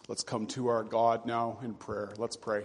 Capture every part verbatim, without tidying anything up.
Let's come to our God now in prayer. Let's pray.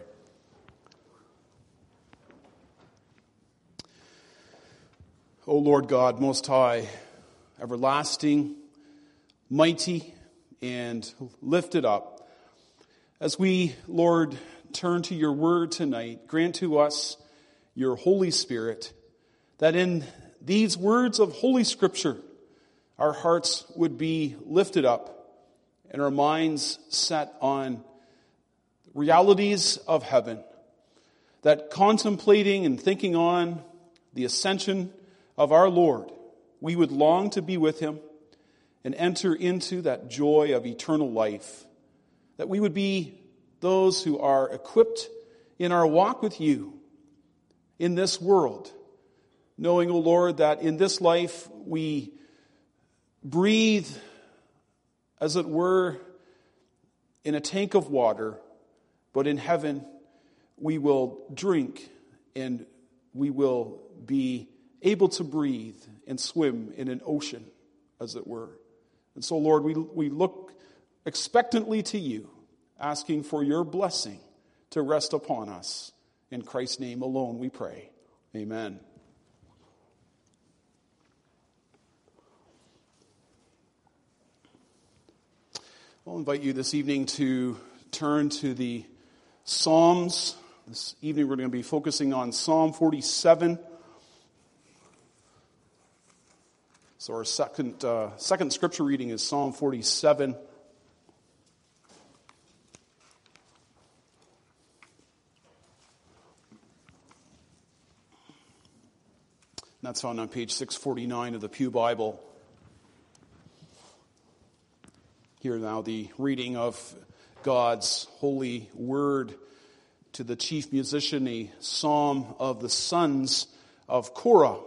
O Lord God, Most High, everlasting, mighty, and lifted up, as we, Lord, turn to your word tonight, grant to us your Holy Spirit, that in these words of Holy Scripture, our hearts would be lifted up and our minds set on realities of heaven, that contemplating and thinking on the ascension of our Lord, we would long to be with him and enter into that joy of eternal life, that we would be those who are equipped in our walk with you in this world, knowing, O Lord, that in this life we breathe, as it were, in a tank of water, but in heaven we will drink and we will be able to breathe and swim in an ocean, as it were. And so, Lord, we, we look expectantly to you, asking for your blessing to rest upon us. In Christ's name alone we pray. Amen. I'll invite you this evening to turn to the Psalms. This evening we're going to be focusing on Psalm forty-seven. So our second uh, second scripture reading is Psalm forty-seven. That's found on page six forty-nine of the Pew Bible. Hear now the reading of God's holy word to the chief musician, a psalm of the sons of Korah.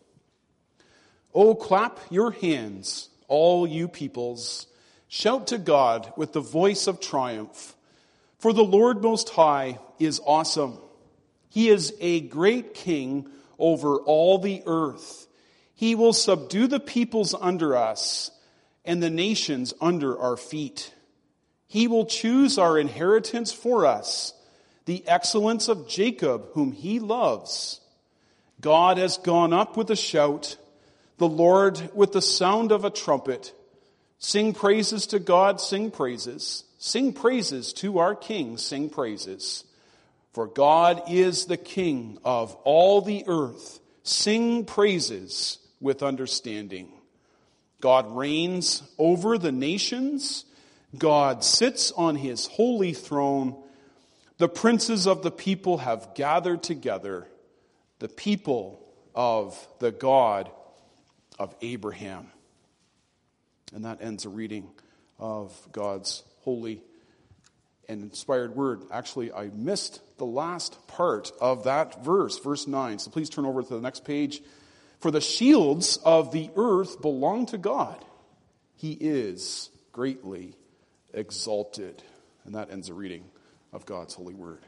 O clap your hands, all you peoples. Shout to God with the voice of triumph. For the Lord Most High is awesome. He is a great king over all the earth. He will subdue the peoples under us and the nations under our feet. He will choose our inheritance for us, the excellence of Jacob, whom he loves. God has gone up with a shout, the Lord with the sound of a trumpet. Sing praises to God, sing praises. Sing praises to our King, sing praises. For God is the King of all the earth. Sing praises with understanding. God reigns over the nations. God sits on his holy throne. The princes of the people have gathered together, the people of the God of Abraham. And that ends a reading of God's holy and inspired word. Actually, I missed the last part of that verse, verse nine. So please turn over to the next page. For the shields of the earth belong to God. He is greatly exalted. And that ends a reading of God's holy word.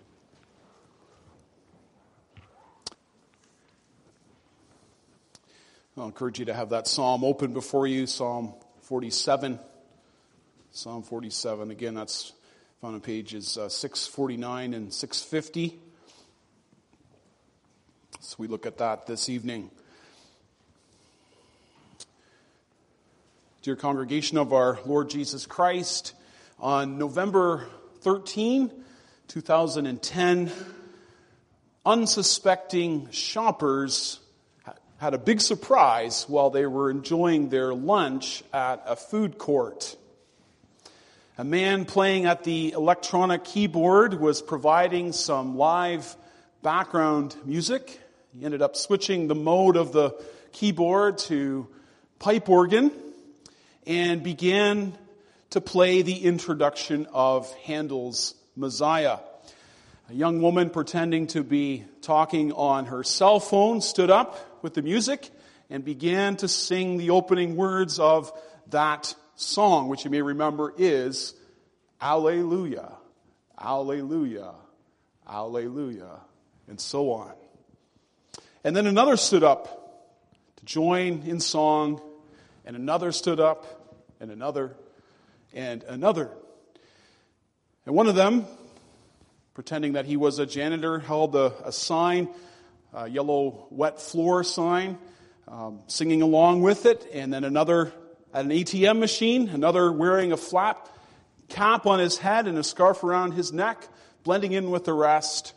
I'll encourage you to have that psalm open before you, Psalm forty-seven. Psalm forty-seven. Again, that's found on pages uh, six forty-nine and six fifty. So we look at that this evening. Dear congregation of our Lord Jesus Christ, on November thirteenth, two thousand ten, unsuspecting shoppers had a big surprise while they were enjoying their lunch at a food court. A man playing at the electronic keyboard was providing some live background music. He ended up switching the mode of the keyboard to pipe organ and began to play the introduction of Handel's Messiah. A young woman pretending to be talking on her cell phone stood up with the music and began to sing the opening words of that song, which you may remember is Alleluia, Alleluia, Alleluia, and so on. And then another stood up to join in song, and another stood up, and another, and another. And one of them, pretending that he was a janitor, held a, a sign, a yellow wet floor sign, um, singing along with it. And then another at an A T M machine, another wearing a flat cap on his head and a scarf around his neck, blending in with the rest.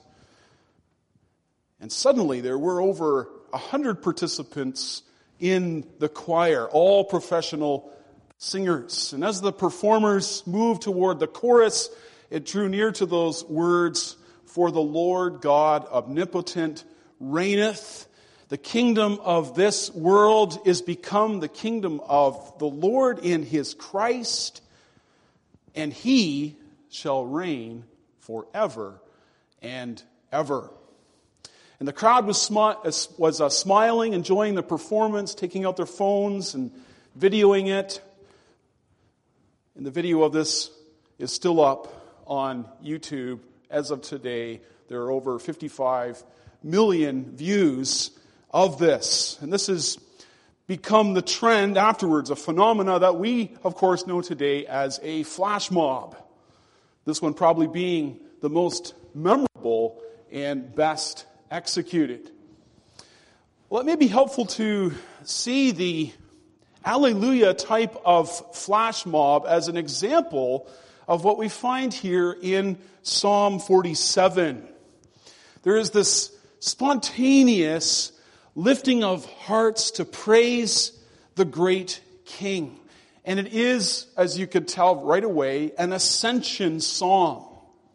And suddenly there were over a hundred participants in the choir, all professional singers. And as the performers moved toward the chorus, it drew near to those words, "For the Lord God omnipotent reigneth. The kingdom of this world is become the kingdom of the Lord in his Christ, and he shall reign forever and ever." And the crowd was smi- was uh, smiling, enjoying the performance, taking out their phones and videoing it. And the video of this is still up on YouTube as of today. There are over fifty-five million views of this. And this has become the trend afterwards, a phenomena that we, of course, know today as a flash mob. This one probably being the most memorable and best executed. Well, it may be helpful to see the Alleluia type of flash mob as an example of what we find here in Psalm forty-seven. There is this spontaneous lifting of hearts to praise the great King. And it is, as you could tell right away, an ascension psalm.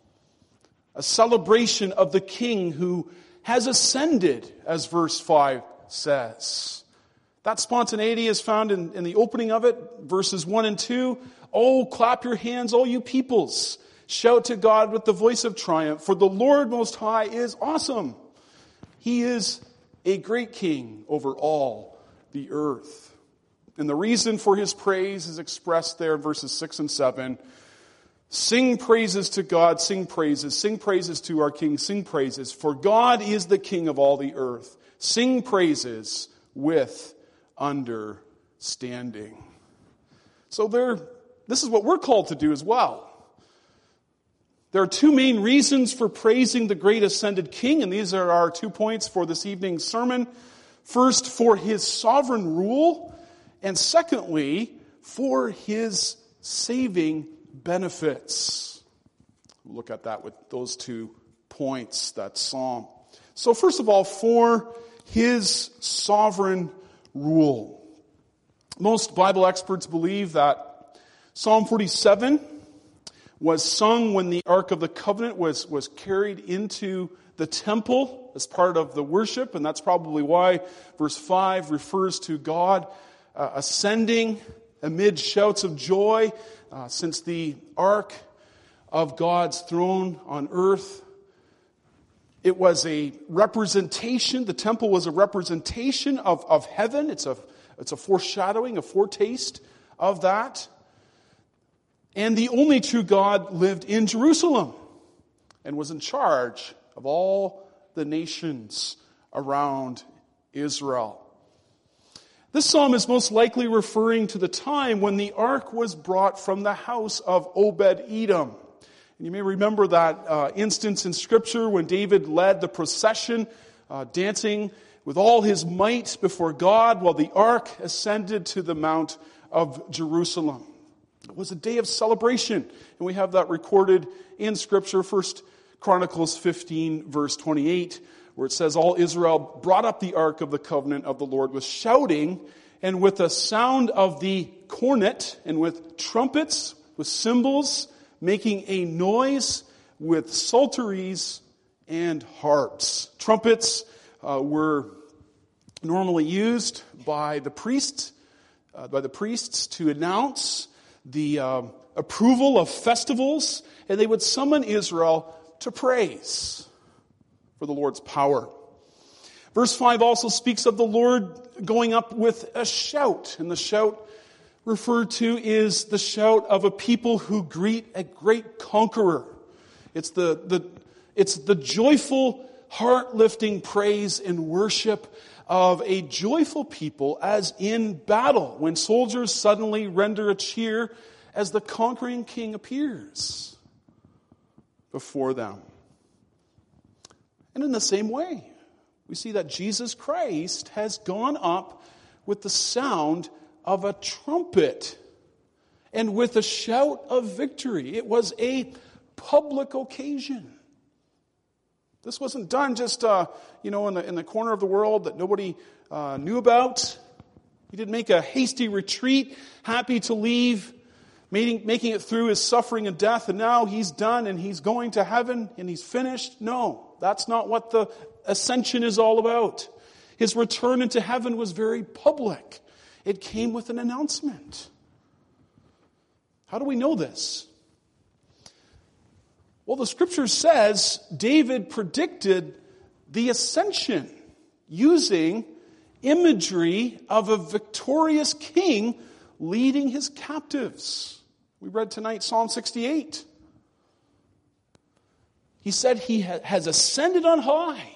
A celebration of the King who has ascended, as verse five says. That spontaneity is found in, in the opening of it, verses one and two. "Oh, clap your hands, all you peoples. Shout to God with the voice of triumph. For the Lord Most High is awesome. He is a great King over all the earth." And the reason for his praise is expressed there in verses six and seven. "Sing praises to God, sing praises, sing praises to our King, sing praises. For God is the King of all the earth. Sing praises with understanding." So there, this is what we're called to do as well. There are two main reasons for praising the great ascended King, and these are our two points for this evening's sermon. First, for his sovereign rule, and secondly, for his saving benefits. We'll look at that with those two points, that psalm. So first of all, for his sovereign rule. Most Bible experts believe that Psalm forty-seven was sung when the Ark of the Covenant was, was carried into the temple as part of the worship, and that's probably why verse five refers to God uh, ascending amid shouts of joy, uh, since the Ark of God's throne on earth. It was a representation, the temple was a representation of, of heaven. It's a, it's a foreshadowing, a foretaste of that. And the only true God lived in Jerusalem and was in charge of all the nations around Israel. This psalm is most likely referring to the time when the ark was brought from the house of Obed-Edom. And you may remember that uh, instance in Scripture when David led the procession, uh, dancing with all his might before God while the ark ascended to the Mount of Jerusalem. It was a day of celebration, and we have that recorded in Scripture, First Chronicles fifteen, verse twenty-eight, where it says, "All Israel brought up the ark of the covenant of the Lord with shouting, and with the sound of the cornet, and with trumpets, with cymbals, making a noise with psalteries and harps." Trumpets uh, were normally used by the priests, uh, by the priests to announce the uh, approval of festivals, and they would summon Israel to praise for the Lord's power. Verse five also speaks of the Lord going up with a shout, and the shout referred to is the shout of a people who greet a great conqueror. It's the, the, it's the joyful, heart-lifting praise and worship of a joyful people as in battle, when soldiers suddenly render a cheer as the conquering king appears. before them. And in the same way, we see that Jesus Christ has gone up with the sound of a trumpet and with a shout of victory. It was a public occasion. This wasn't done just, uh, you know, in the, in the corner of the world that nobody uh, knew about. He didn't make a hasty retreat, happy to leave, making, making it through his suffering and death, and now he's done and he's going to heaven and he's finished. No, that's not what the ascension is all about. His return into heaven was very public. It came with an announcement. How do we know this? Well, the scripture says David predicted the ascension using imagery of a victorious king leading his captives. We read tonight Psalm sixty-eight. He said he has ascended on high,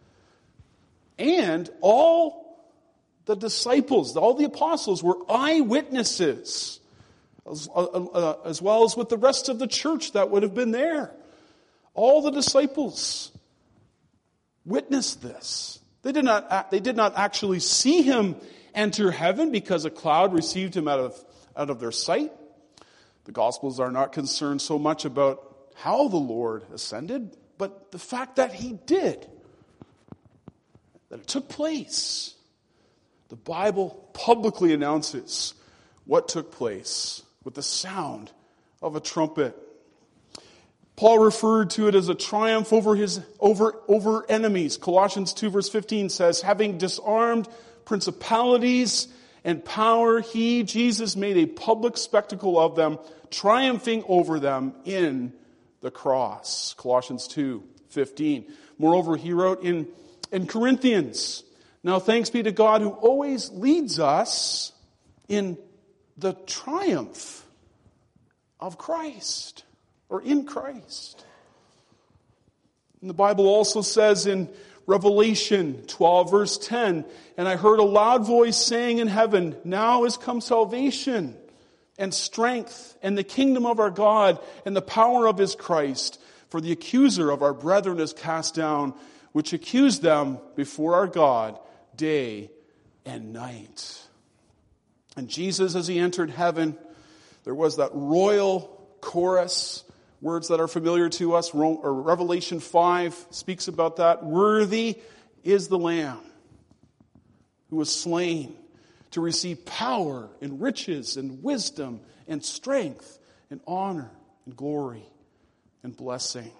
and all the disciples, all the apostles were eyewitnesses, as, uh, uh, as well as with the rest of the church that would have been there. All the disciples witnessed this. They did not, they did not actually see him enter heaven because a cloud received him out of, out of their sight. The Gospels are not concerned so much about how the Lord ascended, but the fact that he did, that it took place. The Bible publicly announces what took place with the sound of a trumpet. Paul referred to it as a triumph over his over over enemies. Colossians two verse fifteen says, having disarmed principalities and power, he, Jesus, made a public spectacle of them, triumphing over them in the cross. Colossians two fifteen. Moreover, he wrote in, in Corinthians, now thanks be to God who always leads us in the triumph of Christ, or in Christ. And the Bible also says in Revelation twelve verse ten, and I heard a loud voice saying in heaven, now is come salvation and strength and the kingdom of our God and the power of his Christ. For the accuser of our brethren is cast down, which accused them before our God day and night. And Jesus, as he entered heaven, there was that royal chorus, words that are familiar to us. Revelation five speaks about that. Worthy is the Lamb who was slain to receive power and riches and wisdom and strength and honor and glory and blessing.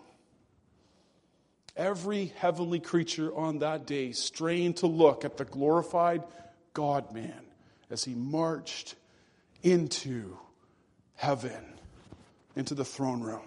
Every heavenly creature on that day strained to look at the glorified God-man as he marched into heaven, into the throne room.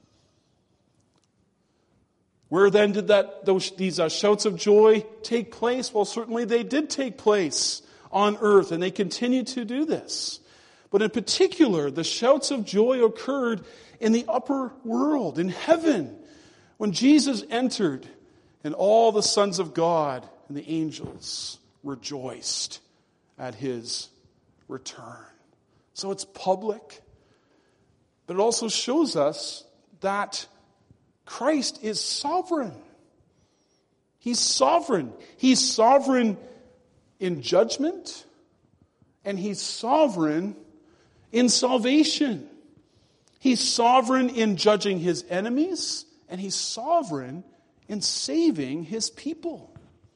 Where then did that those these uh, shouts of joy take place? Well, certainly they did take place on earth, and they continue to do this. But in particular, the shouts of joy occurred in the upper world, in heaven, when Jesus entered, and all the sons of God and the angels rejoiced at his return. So it's public, but it also shows us that Christ is sovereign. He's sovereign. He's sovereign in judgment, and he's sovereign in salvation. He's sovereign in judging his enemies, and he's sovereign in saving his people.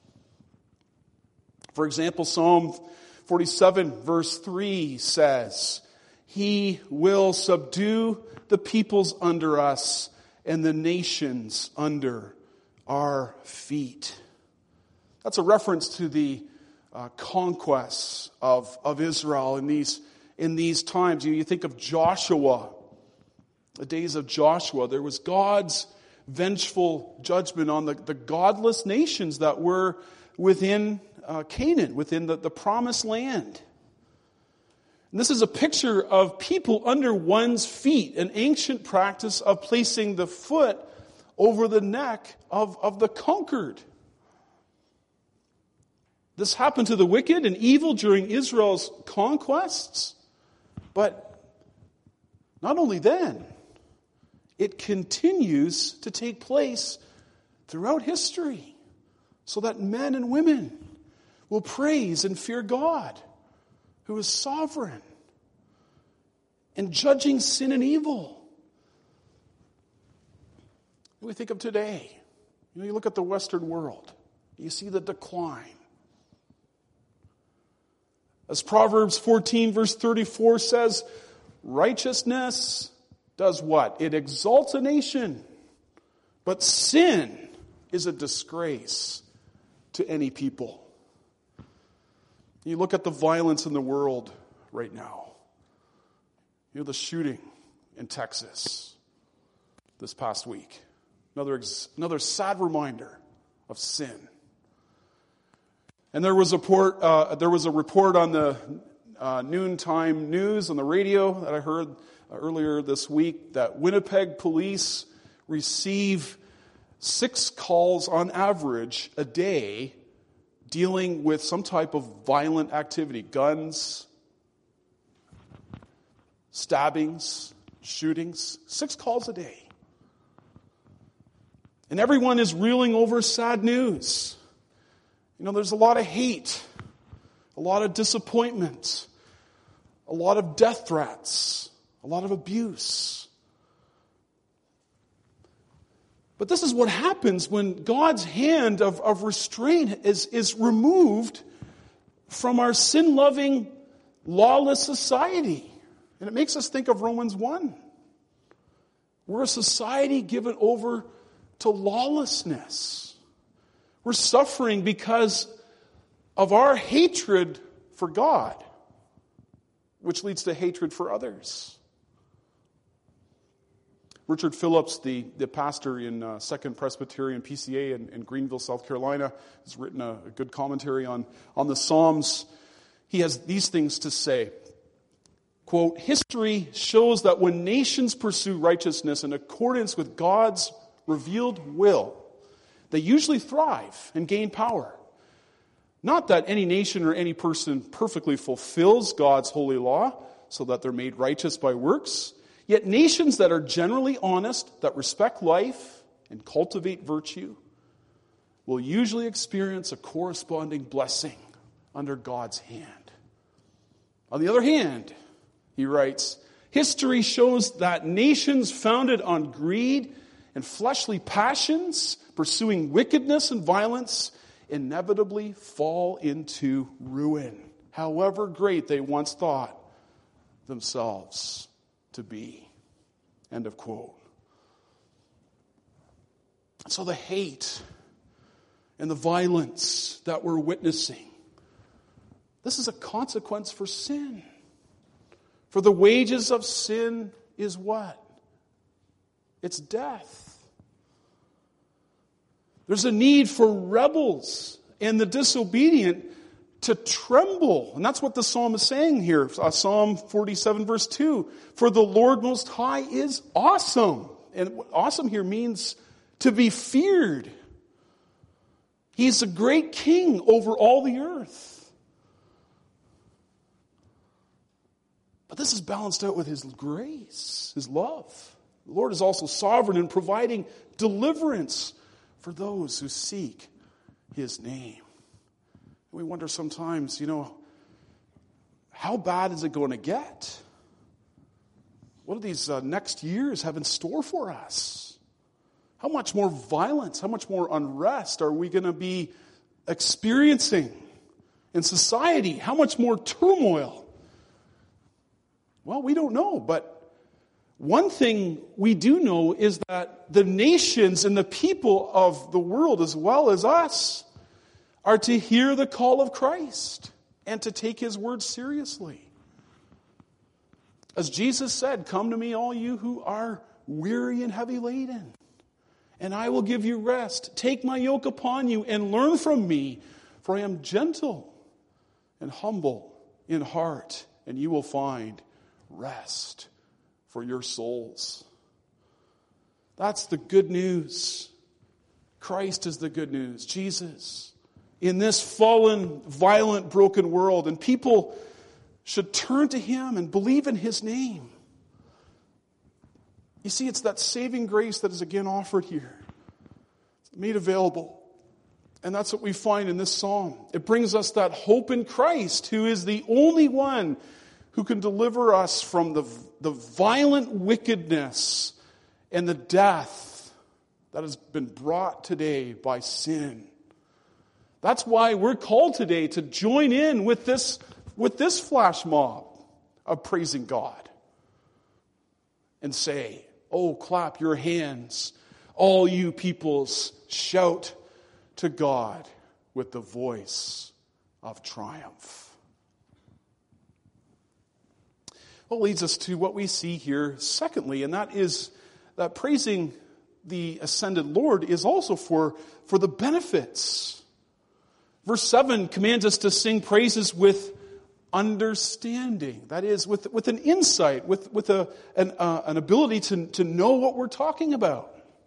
For example, Psalm forty-seven verse three says, he will subdue the peoples under us and the nations under our feet. That's a reference to the uh, conquests of, of Israel in these, in these times. You, you think of Joshua, the days of Joshua. There was God's vengeful judgment on the, the godless nations that were within uh, Canaan, within the, the promised land. And this is a picture of people under one's feet, an ancient practice of placing the foot over the neck of, of the conquered. This happened to the wicked and evil during Israel's conquests. But not only then, it continues to take place throughout history so that men and women will praise and fear God, who is sovereign and judging sin and evil. We think of today. You know, you look at the Western world, you see the decline. As Proverbs fourteen verse thirty-four says, righteousness does what? It exalts a nation. But sin is a disgrace to any people. You look at the violence in the world right now. You know, the shooting in Texas this past week. Another, another sad reminder of sin. And there was a report, uh, there was a report on the uh, noontime news on the radio that I heard uh, earlier this week that Winnipeg police receive six calls on average a day dealing with some type of violent activity. Guns, stabbings, shootings. Six calls a day. And everyone is reeling over sad news. You know, there's a lot of hate, a lot of disappointment, a lot of death threats, a lot of abuse. But this is what happens when God's hand of, of restraint is, is removed from our sin-loving, lawless society. And it makes us think of Romans one. We're a society given over to lawlessness. We're suffering because of our hatred for God, which leads to hatred for others. Richard Phillips, the, the pastor in uh, Second Presbyterian P C A in, in Greenville, South Carolina, has written a, a good commentary on, on the Psalms. He has these things to say. Quote, history shows that when nations pursue righteousness in accordance with God's revealed will, they usually thrive and gain power. Not that any nation or any person perfectly fulfills God's holy law so that they're made righteous by works. Yet nations that are generally honest, that respect life and cultivate virtue, will usually experience a corresponding blessing under God's hand. On the other hand, he writes, history shows that nations founded on greed and fleshly passions, pursuing wickedness and violence, inevitably fall into ruin, however great they once thought themselves to be. End of quote. So the hate and the violence that we're witnessing, this is a consequence for sin. For the wages of sin is what? It's death. There's a need for rebels and the disobedient to tremble. And that's what the psalm is saying here. Psalm forty-seven verse two. For the Lord Most High is awesome. And awesome here means to be feared. He's a great king over all the earth. But this is balanced out with His grace, His love. The Lord is also sovereign in providing deliverance for those who seek His name. We wonder sometimes, you know, how bad is it going to get? What do these uh, next years have in store for us? How much more violence, how much more unrest are we going to be experiencing in society? How much more turmoil? Well, we don't know, but one thing we do know is that the nations and the people of the world, as well as us, are to hear the call of Christ and to take His word seriously. As Jesus said, come to me, all you who are weary and heavy laden, and I will give you rest. Take my yoke upon you and learn from me, for I am gentle and humble in heart, and you will find rest for your souls. That's the good news. Christ is the good news. Jesus. In this fallen, violent, broken world, and people should turn to Him and believe in His name. You see, it's that saving grace that is again offered here. It's made available. And that's what we find in this psalm. It brings us that hope in Christ, who is the only one who can deliver us from the, the violent wickedness and the death that has been brought today by sin. That's why we're called today to join in with this, with this flash mob of praising God. And say, oh, clap your hands, all you peoples, shout to God with the voice of triumph. Well, leads us to what we see here secondly, and that is that praising the ascended Lord is also for, for the benefits. Verse seven commands us to sing praises with understanding. That is, with, with an insight, with, with a, an, uh, an ability to, to know what we're talking about.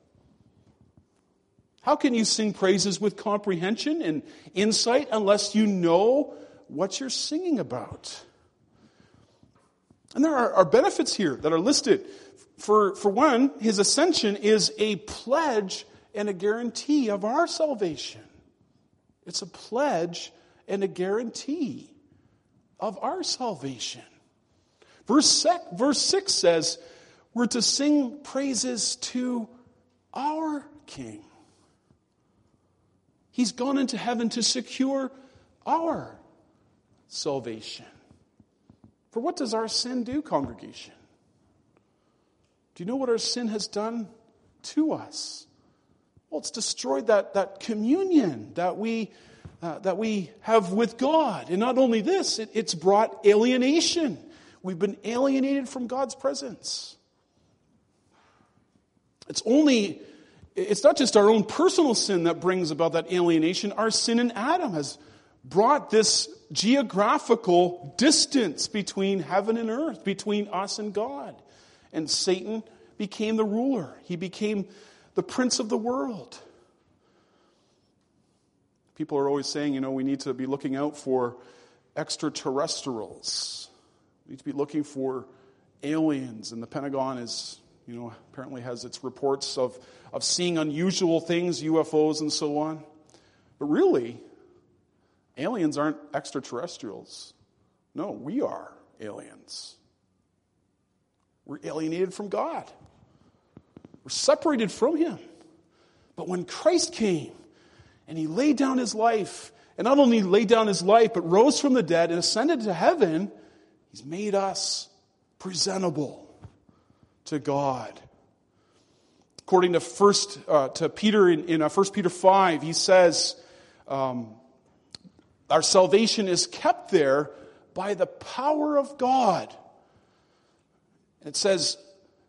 How can you sing praises with comprehension and insight unless you know what you're singing about? And there are, are benefits here that are listed. For, for one, his ascension is a pledge and a guarantee of our salvation. It's a pledge and a guarantee of our salvation. Verse six, verse six says, we're to sing praises to our King. He's gone into heaven to secure our salvation. For what does our sin do, congregation? Do you know what our sin has done to us? Well, it's destroyed that, that communion that we, uh, that we have with God. And not only this, it, it's brought alienation. We've been alienated from God's presence. It's only... It's not just our own personal sin that brings about that alienation. Our sin in Adam has brought this geographical distance between heaven and earth, between us and God. And Satan became the ruler. He became the prince of the world. People are always saying, you know, we need to be looking out for extraterrestrials. We need to be looking for aliens. And the Pentagon is... You know, apparently has its reports of, of seeing unusual things, U F Os and so on. But really, aliens aren't extraterrestrials. No, we are aliens. We're alienated from God. We're separated from Him. But when Christ came and He laid down His life, and not only laid down His life, but rose from the dead and ascended to heaven, He's made us presentable to God. According to first uh, to Peter in, in uh, First Peter five, he says, um, our salvation is kept there by the power of God. It says,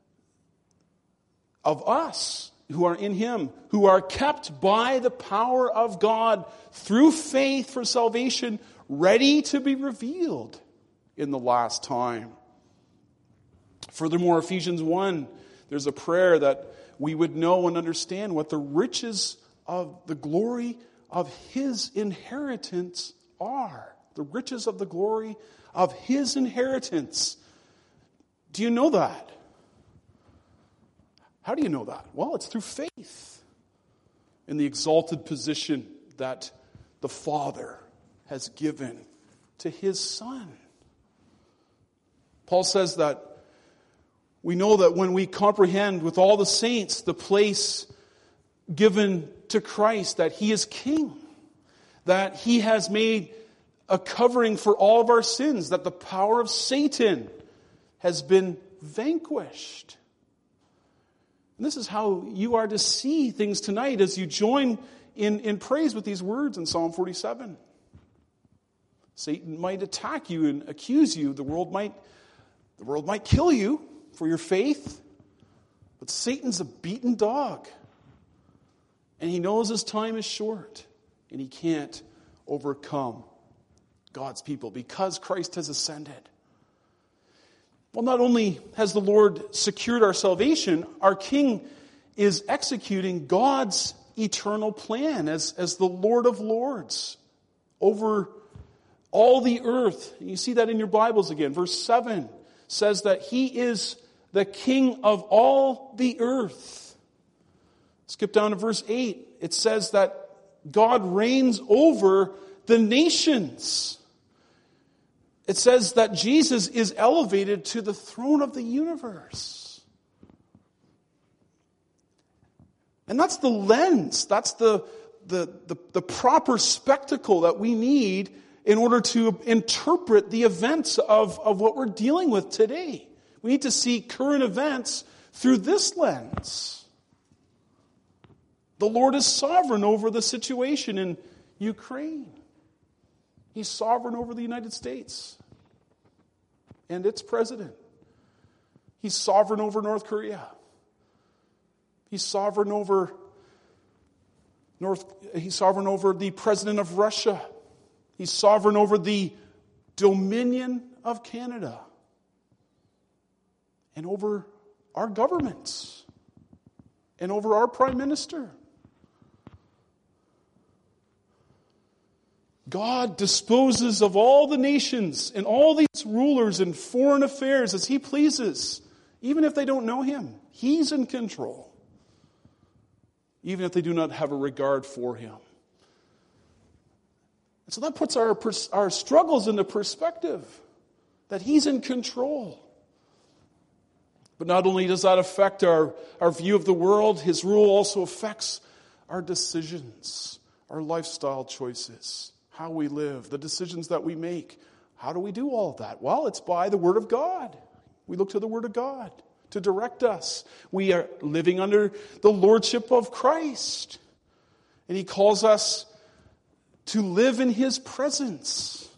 of us who are in Him, who are kept by the power of God through faith for salvation, ready to be revealed in the last time. Furthermore, Ephesians one, there's a prayer that we would know and understand what the riches of the glory of His inheritance are. The riches of the glory of His inheritance. Do you know that? How do you know that? Well, it's through faith in the exalted position that the Father has given to His Son. Paul says that we know that when we comprehend with all the saints the place given to Christ, that He is King, that He has made a covering for all of our sins, that the power of Satan has been vanquished. And this is how you are to see things tonight as you join in, in praise with these words in Psalm forty-seven. Satan might attack you and accuse you. The world might, the world might kill you for your faith, but Satan's a beaten dog. And he knows his time is short, and he can't overcome God's people because Christ has ascended. Well, not only has the Lord secured our salvation, our King is executing God's eternal plan as, as the Lord of Lords over all the earth. And you see that in your Bibles again. Verse seven says that He is the King of all the earth. Skip down to verse eight. It says that God reigns over the nations. It says that Jesus is elevated to the throne of the universe. And that's the lens, that's the, the, the, the proper spectacle that we need in order to interpret the events of, of what we're dealing with today. We need to see current events through this lens. The Lord is sovereign over the situation in Ukraine. He's sovereign over the United States and its president. He's sovereign over North Korea. He's sovereign over North. He's sovereign over the president of Russia. He's sovereign over the Dominion of Canada and over our governments and over our prime minister. God disposes of all the nations and all these rulers in foreign affairs as He pleases, even if they don't know Him. He's in control, even if they do not have a regard for Him. And so that puts our, our struggles into perspective, that He's in control. But not only does that affect our, our view of the world, His rule also affects our decisions, our lifestyle choices, how we live, the decisions that we make. How do we do all of that? Well, it's by the Word of God. We look to the Word of God to direct us. We are living under the lordship of Christ. And He calls us to live in His presence.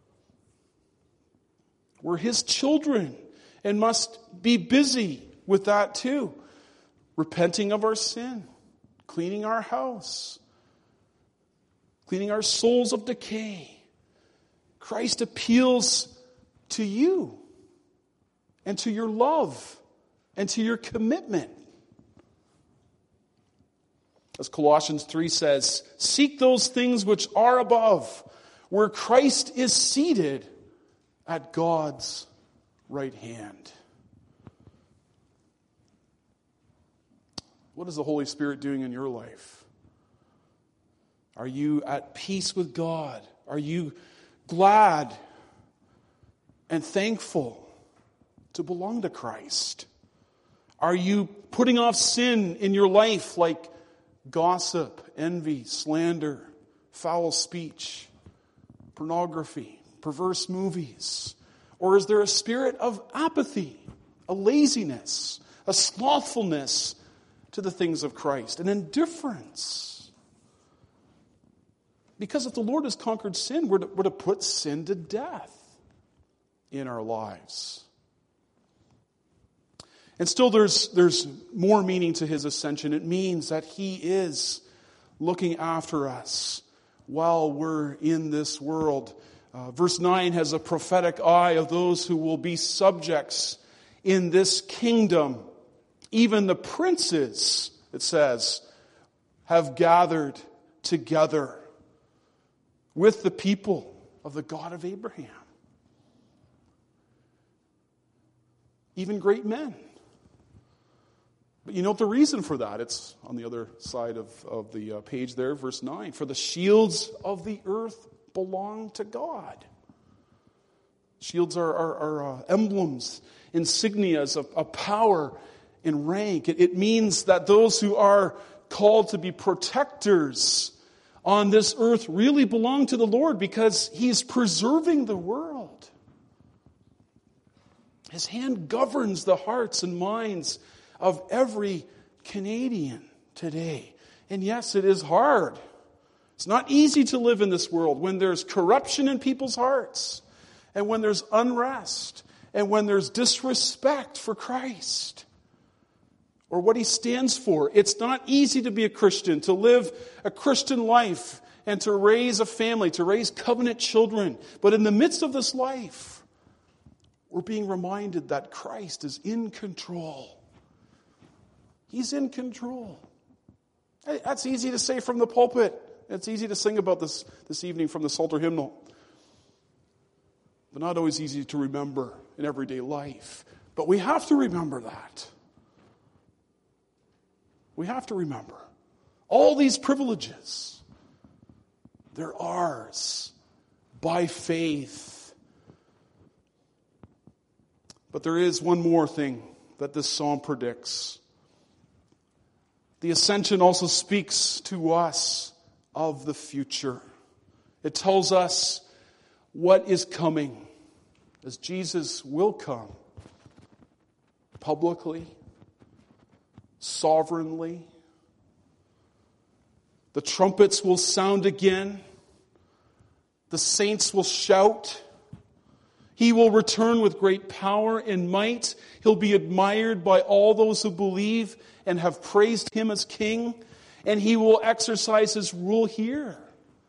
We're His children and must be busy with that too. Repenting of our sin, cleaning our house, cleaning our souls of decay. Christ appeals to you and to your love and to your commitment. As Colossians three says, seek those things which are above, where Christ is seated at God's right hand. What is the Holy Spirit doing in your life? Are you at peace with God? Are you glad and thankful to belong to Christ? Are you putting off sin in your life like gossip, envy, slander, foul speech, pornography, perverse movies? Or is there a spirit of apathy, a laziness, a slothfulness to the things of Christ, an indifference? Because if the Lord has conquered sin, we're to, we're to put sin to death in our lives. And still there's, there's more meaning to His ascension. It means that He is looking after us while we're in this world. Uh, verse nine has a prophetic eye of those who will be subjects in this kingdom. Even the princes, it says, have gathered together with the people of the God of Abraham. Even great men. But you note the reason for that. It's on the other side of, of the uh, page there, verse nine. For the shields of the earth belong to God. Shields are, are, are uh, emblems, insignias of, of power and rank. It, it means that those who are called to be protectors on this earth really belong to the Lord because He's preserving the world. His hand governs the hearts and minds of every Canadian today. And yes, it is hard. It's not easy to live in this world when there's corruption in people's hearts, and when there's unrest, and when there's disrespect for Christ or what He stands for. It's not easy to be a Christian, to live a Christian life, and to raise a family, to raise covenant children. But in the midst of this life, we're being reminded that Christ is in control. He's in control. Hey, that's easy to say from the pulpit. It's easy to sing about this this evening from the Psalter hymnal. But not always easy to remember in everyday life. But we have to remember that. We have to remember all these privileges, they're ours by faith. But there is one more thing that this psalm predicts. The ascension also speaks to us of the future. It tells us what is coming, as Jesus will come publicly, sovereignly. The trumpets will sound again. The saints will shout. He will return with great power and might. He'll be admired by all those who believe and have praised him as king. And he will exercise his rule here.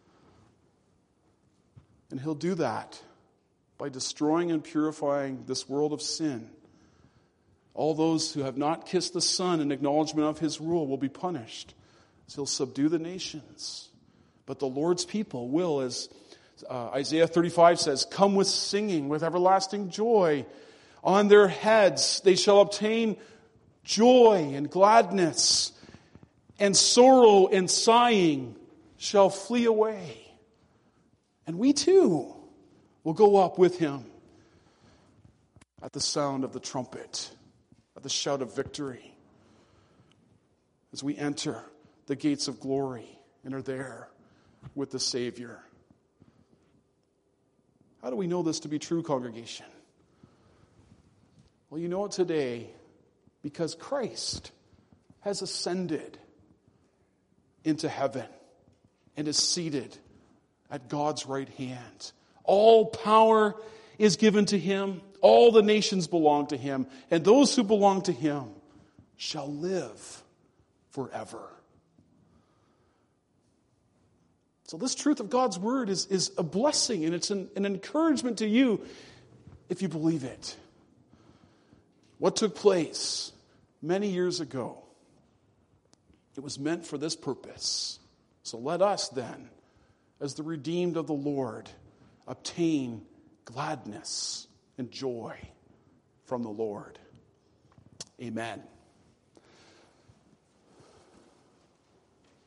And he'll do that by destroying and purifying this world of sin. All those who have not kissed the Son in acknowledgement of his rule will be punished. So he'll subdue the nations. But the Lord's people will, as uh, Isaiah thirty-five says, come with singing, with everlasting joy. On their heads they shall obtain joy and gladness, and sorrow and sighing shall flee away. And we too will go up with him at the sound of the trumpet, at the shout of victory, as we enter the gates of glory and are there with the Savior. How do we know this to be true, congregation? Well, you know it today because Christ has ascended into heaven and is seated at God's right hand. All power is given to him. All the nations belong to him. And those who belong to him shall live forever. So this truth of God's word is, is a blessing, and it's an, an encouragement to you if you believe it. What took place many years ago, it was meant for this purpose. So let us then, as the redeemed of the Lord, obtain gladness and joy from the Lord. Amen.